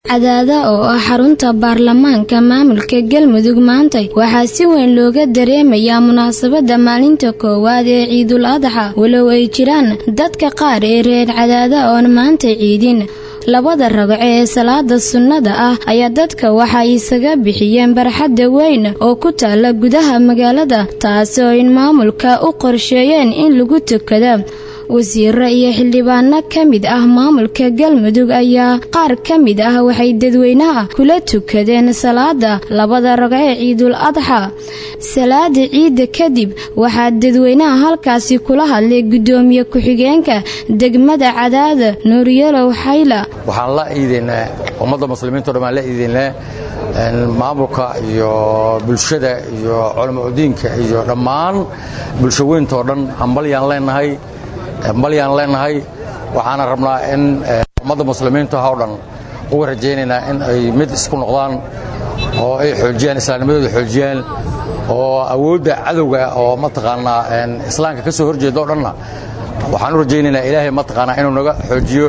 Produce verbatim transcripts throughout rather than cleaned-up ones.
Cadaada oo ah xarunta baarlamaanka maamulka Galmudug maanta waxaa si weyn looga dareemayaa munaasabada maalinta koowaad ee Ciidul Adha walow ay jiraan dadka qaar ee reer Cadaada oo maanta ciidin labada ragco ee salaada sunnada ah ayaa dadka waxa ay isaga bixiyeen barxadda weyn oo ku taala gudaha magaalada taasoo in maamulka u qorsheeyeen in lagu tukado wasiirro iyo xildhibaano kamid ah maamulka Galmudug ayaa qaar kamid ah waxay dadweynaha kula tukadeen salaada labada ragco ee Ciidul Adha salaada ciid kadib waxaa dadweynaha halkaasi kula hadlay gudoomiye ku-xigeenka degmada Cadaada Nuuriyalow Xayla waxaan la iideynaa ummadda muslimiinta oo la iideynaa maamulka iyo bulshada iyo culimada diinka iyo dhammaan bulshooyinka oo dhan hambalyan leenahay hambalyan leenahay waxaana rabnaa in ummadda muslimiinta oo dhan ugu rajaynaynaa in ay mid isku noqdaan oo ay xoojiyaan islaamnimada xoojiyaan oo awoodda cadawga oo mataqaanaa islaamka ka soo horjeedo dhanna waxaan u rajaynaynaa ilaahay mataqaanaa inuu naga xoojiyo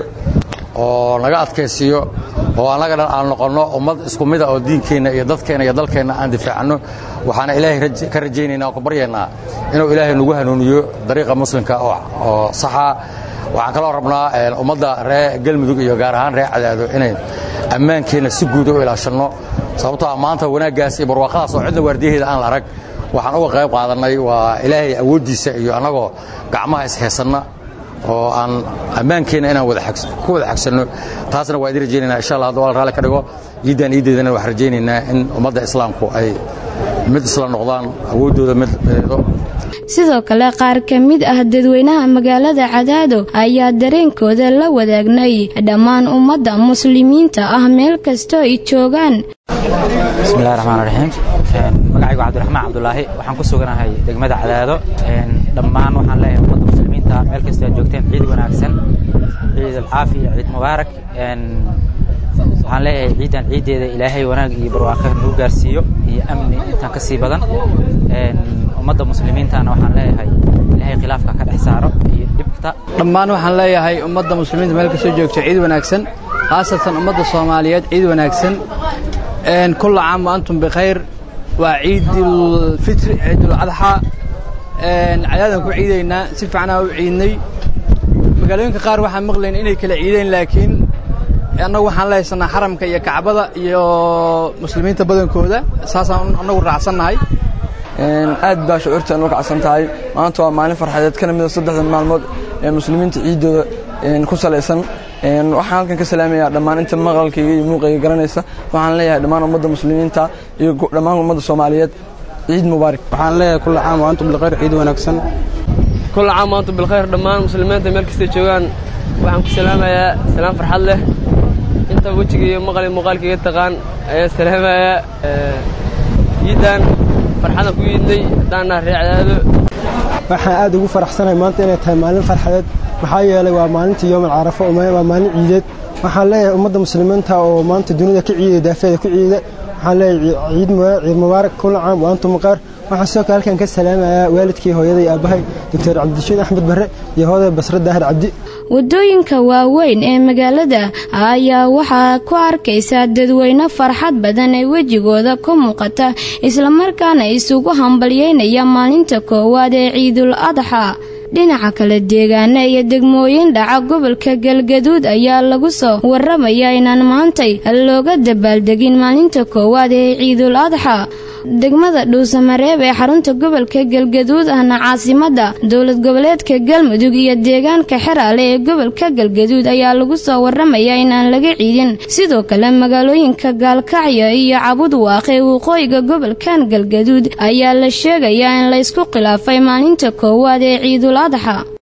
oo naga adkaysiyo oo anaga dhan aan noqono ummad isku mid ah oo diinkeena iyo dadkeena iyo dalkeena aan difaacno waxaana ilaahay ka rajaynaynaa ku baryaynaa inuu ilaahay nagu hanuuniyo dariiqa muslimka oo saxa waxaan kala rabnaa ummadda reer Galmudug iyo gaar ahaan reer Cadaado inay ammaankeena si guud u ilaashano sababtoo maanta wanaagaas iyo barwaaqadaas oo cidda waardiyaheeda aan la arag waxaan uga qayb qaadanay waa ilaahay awoodiisa iyo anagoo gacmaha is heesanna oo aan ammaankeena inaan wada xagsan ku wada xagsano taasna waa idin rajaynaynaa insha Allah haddii raali ka dhigo iidan iideedana wax rajaynaynaa in ummadda islaamku ay mid isla noqdaan awoodooda mid sidoo kale qaar ka mid ah dadweynaha magaalada Cadaado ayaa dareenkooda la wadaagnay dhammaan ummadda muslimiinta ah meel kasto ay joogaan bismillaahir rahmaanir rahiim magacaygu Cabdiraxmaan Cabdullaahi waxaan ku suganahay degmada Cadaado dhammaan waxaan leeyahay ummadda muslimiinta meel kasta ay joogteen ciid wanaagsan ciid al-caafiya ciid mubaarak waxaan leeyahay ciidan ciideeda ilaahay wanaag iyo barwaaqo nagu gaarsiiyo iyo amni intaan ka sii badan ummadda muslimiintana waxaan leeyahay ilaahay khilaafka ka dhex saaro iyo dhibta dhammaan waxaan leeyahay ummadda muslimiinta meel kasta joogta ciid wanaagsan khaasatan ummadda Soomaaliyeed ciid wanaagsan een kullu caam wa antum bikhayr wa ciidul fitr ciidul adha een ciyaadan ku ciideynaa si fiican u ciidnay magaalooyinka qaar waxaan maqlayn inay kala ciideen laakiin anagu waxaan leeyahay xaramka iyo Kacbada iyo muslimiinta badankooda saasaan anagu raacsanahay een aad baa shucuurta anagu kacsan tahay maanta waa maalin farxadeed kana mid ah saddexda maalmood ee muslimiinta ciidooda een ku saleysan een waxaan halkan ka salaamayaa dhammaan inta maqalkayga iyo muuqayga garanaysa waxaan leeyahay dhammaan ummadda muslimiinta iyo dhammaan ummadda Soomaaliyeed ciid mubaarak waxaan leeyahay kullu caam wa antum bil khayr ciid wanaagsan kullu caam wa antum bil khayr dhammaan muslimiinta meel kasta joogaan waxaan ku salaamayaa salaam farxad leh inta wajiga maqal muuqaalkayga taqaan ayaa salaamaya ciidan farxada ku yiidnay daana reecadaado waxaan aad ugu faraxsanahay maanta inay tahay maalin farxadeed maxaa yeelay waa maalintii Yawm al-Arafa oo waa maalin ciideed waxaan leeyahay ummadda muslimiinta oo maanta dunida ka ciiday daafeeda ku ciiday waxaan leeyahay ciid mubaarak kullu caam wa antum bikhayr waxaan soo halkan ka salaamayaa waalidkii hooyaday aabahay Doctor Cabdishiid Axmed Barre iyo hooyaday Basra Daahir Cabdi wadooyinka waaweyn ee magaalada ayaa waxaa ku arkaysaa dadweyne farxad badan ee wajigooda ka muuqata isla markaana isugu hambalyeynaya maalinta koowaad ee Ciidul Adha dhinaca kale deegaana iyo degmooyin dhaca gobolka Galgaduud ayaa lagu soo waramayaa inaan maantay looga dabaaldegin maalinta koowaad ee Ciidul Adha degmada Dhuusamareeb ee xarunta gobolka Galgaduud ahna caasimada dowlad goboleedka Galmudug iyo deegaanka Xeraale ee gobolka Galgaduud ayaa lagu soo waramayaa inaan laga ciidin sidoo kale magaalooyinka Gaalkacyo iyo Cabudwaaq ee waqooyiga gobolka Galgaduud ayaa la sheegayaa in la isku khilaafay maalinta koowaad ee Ciidul Adha